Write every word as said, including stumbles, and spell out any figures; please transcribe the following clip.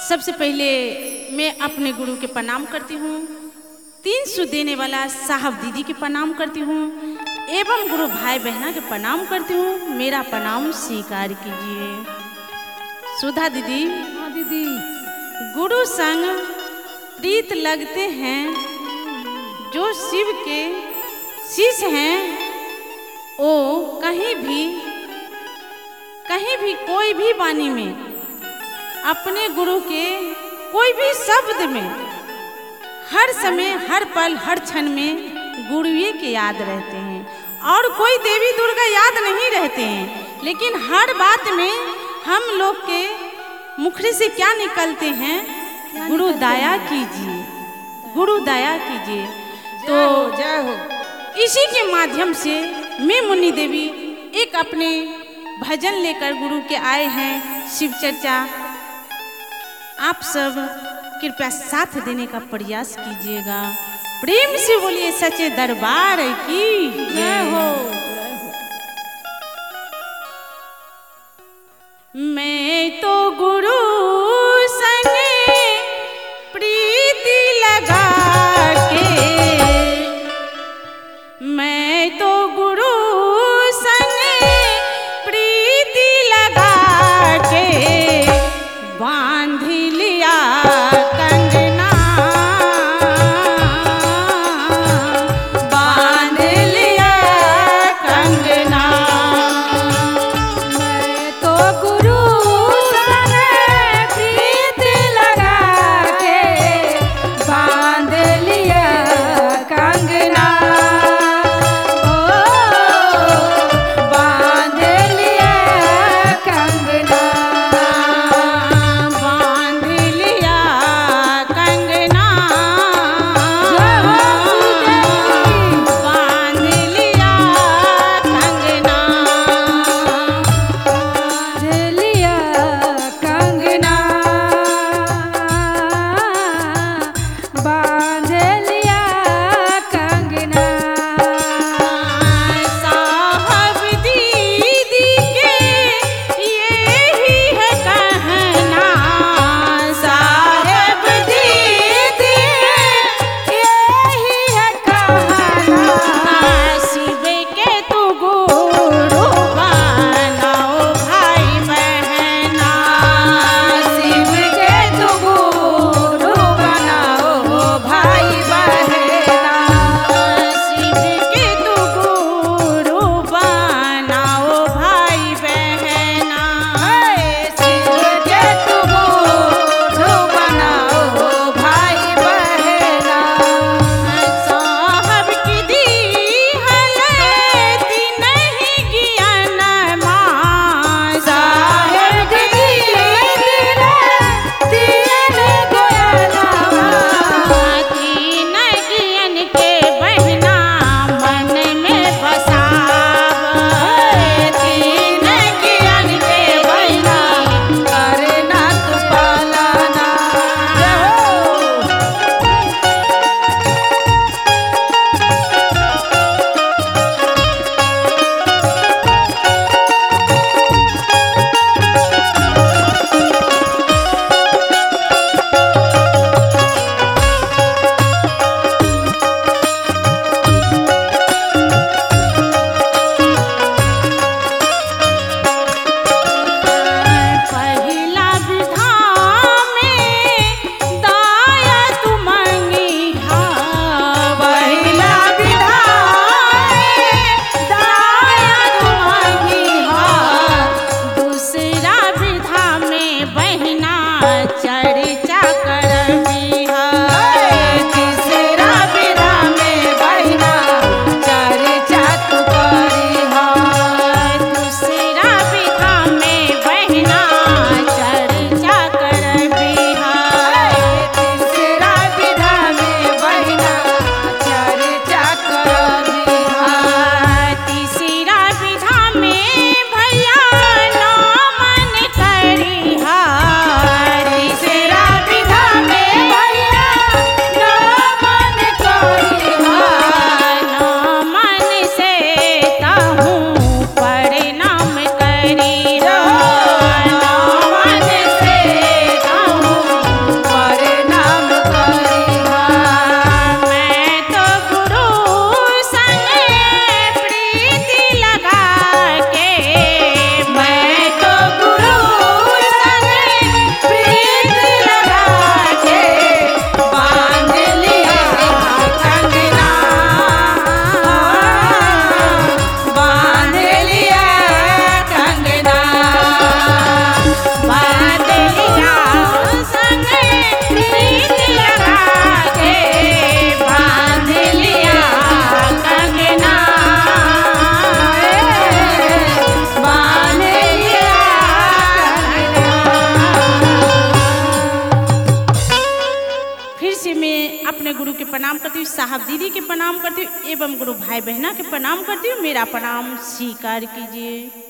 सबसे पहले मैं अपने गुरु के प्रणाम करती हूँ, तीन सौ देने वाला साहब दीदी के प्रणाम करती हूँ एवं गुरु भाई बहना के प्रणाम करती हूँ। मेरा प्रणाम स्वीकार कीजिए। सुधा दीदी। हाँ दीदी। गुरु संग प्रीत लगते हैं, जो शिव के शिष्य हैं वो कहीं भी कहीं भी कोई भी वाणी में अपने गुरु के कोई भी शब्द में हर समय हर पल हर क्षण में गुरुए के याद रहते हैं और कोई देवी दुर्गा याद नहीं रहते हैं। लेकिन हर बात में हम लोग के मुखड़े से क्या निकलते हैं, गुरु दया कीजिए, गुरु दया कीजिए। तो जय हो। इसी के माध्यम से मैं मुन्नी देवी एक अपने भजन लेकर गुरु के आए हैं, शिव चर्चा। आप सब कृपया साथ देने का प्रयास कीजिएगा। प्रेम से बोलिए सच्चे दरबार की जय हो। मैं तो गुरु संग प्रीति लगा के, मैं तो गुरु संग प्रीति लगा के बांध लिया कंगना, बांध लिया कंगना। मैं तो गुरु प्रणाम करती हूँ, साहब दीदी के प्रणाम करती हूँ एवं गुरु भाई बहना के प्रणाम करती हूँ। मेरा प्रणाम स्वीकार कीजिए।